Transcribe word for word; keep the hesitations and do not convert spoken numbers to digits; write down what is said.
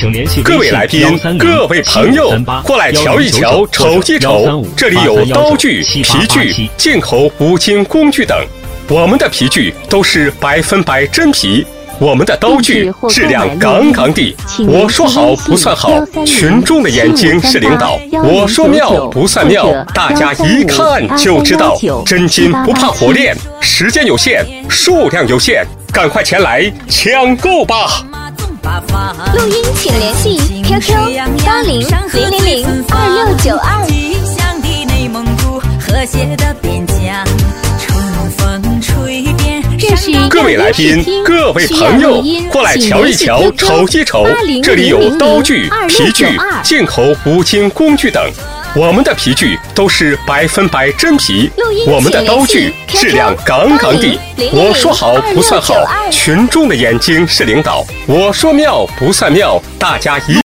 请联系各位来宾、各位朋友，过来瞧一瞧、瞅一瞅，这里有刀具、皮具、进口五金工具等。我们的皮具都是百分百真皮，我们的刀具质量杠杠的。我说好不算好，群众的眼睛是领导。我说妙不算妙，大家一看就知道。真金不怕火炼，时间有限，数量有限，赶快前来抢购吧！ 录音请联系 Q Q 八零零零零二六九二。这是各位来宾、各位朋友，过来瞧一瞧、瞅一瞅，这里有刀具、皮具、进口五金工具等。我们的皮具都是百分百真皮，我们的刀具质量杠杠的。我说好不算好，群众的眼睛是领导。我说妙不算妙，大家一